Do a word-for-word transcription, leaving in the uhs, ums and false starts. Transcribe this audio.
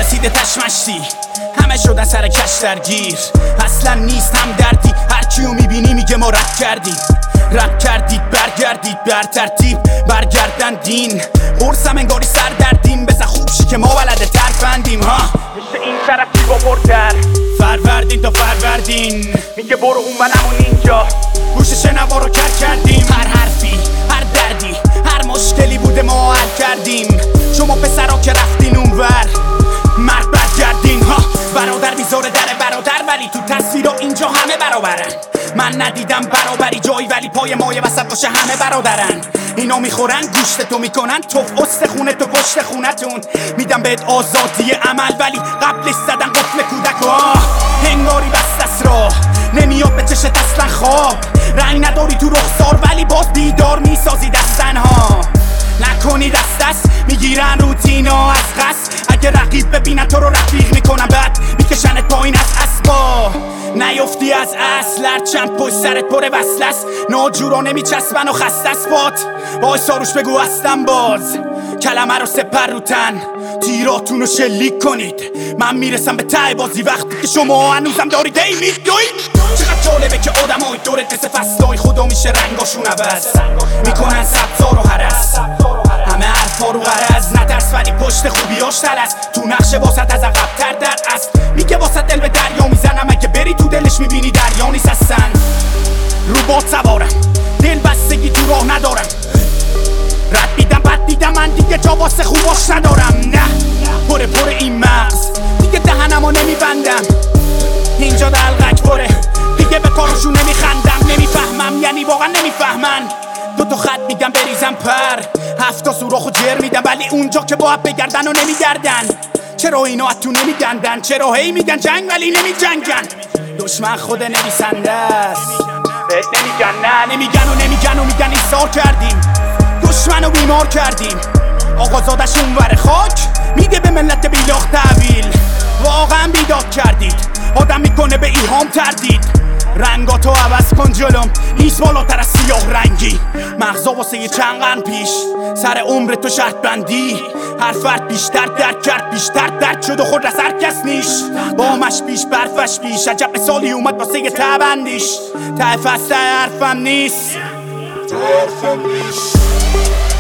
رسیده تشمشتی، همه شدن سر کش درگیر. اصلا نیست هم دردی، هر کیو میبینی میگه ما رد کردیم. رد کردید برگردید بر ترتیب برگردن دین. قرصم انگاری سر دردیم، بزن خوب شی که ما بلده ترفندیم. ها میشه این طرفی با بردر فروردین تا فروردین، میگه برو اون منمون اینجا گوش شنوا رو کر کردیم. هر حرفی هر دردی هر مشکلی بوده ما حل کردیم. شما پسرا که رفتین اونور مرد برگردین. ها برادر میذاره در برادر، ولی تو تصویرها اینجا همه برابرن. من ندیدم برابری جایی، ولی پای مایه وسط باشه همه برادرن. اینا میخورن گوشت تو، میکنن توف استخونه تو پشت خونتون. میدم بهت آزادی عمل، ولی قبلش زدن قفل کودک. آه هنگاری بست است راه، نمیاد به چشت اصلا خواب. رنگ نداری تو رخسار، ولی باز بیدار میسازی دستنها. نکنی دست دست میگیرن روتینا از قصد. اگه رقیب ببینن تو رو رفیق میکنن، بعد میکشنت پایین از اسبا. نیفتی از اصل هرچند پشت سرت پر وصل است. ناجورا نمیچسبن و خسته است بات. وای ساروش بگو هستم باز، کلمه رو سپر رو تن، تیراتون رو شلیک کنید. من میرسم به ته بازی وقتی که شما هنوزم دارید ای میدوید. چقدر جالبه که آدمای دورت مثل فصلای خدا میشه رنگاشون عوض میکنن سبزار و هرس. همه حرفا رو غرض، نترس ولی پشت خوبیاش تلس. تو نقشه واسط از عقب تر در است، میگه واسط دل به دریا میزنم. اگه بری تو دلش میبینی دریا نیست هستن. رو باد سوارم دل بستگی تو راه ندارم. رد میدم بد دیدم، من دیگه جا واسه خوباش ندارم. نه پره پره این مغز دیگه دهنمو نمیبندم. اینجا دلغک پره دیگه به کارشون نمیخندم. نمیفهمم یعنی واقعا نمیفهمن. دو تا خط میگم بریزم پر، هفتا سوراخو جر میدم، ولی اونجا که باید بگردن و نمیگردن. چرا اینا از تو نمیگندن؟ چرا هی میگن جنگ ولی نمیجنگن؟ دشمن خود نویسنده است، بهت نمیگن نه نمیگن و نمیگن و میگن ایثار کردیم. دشمنو بیمار کردیم، آقازادش اونور خاک میده به ملت بیلاخ تحویل. واقعا بیداد کردید، آدم میکنه به ایهام تردید. رنگاتو عوض کن جلوم، نیست بالاتر از سیاه رنگی. مغزا واسه یه چند قرن پیش سر عمر تو شرط بندی. هر فرد بیشتر درک کرد، بیشتر درد شد و خود رس هر کس نیش. بامش پیش برفش پیش، عجب سالی اومد واسه یه تبندیش. ته فصل حرفم نیست، حرفم نیست.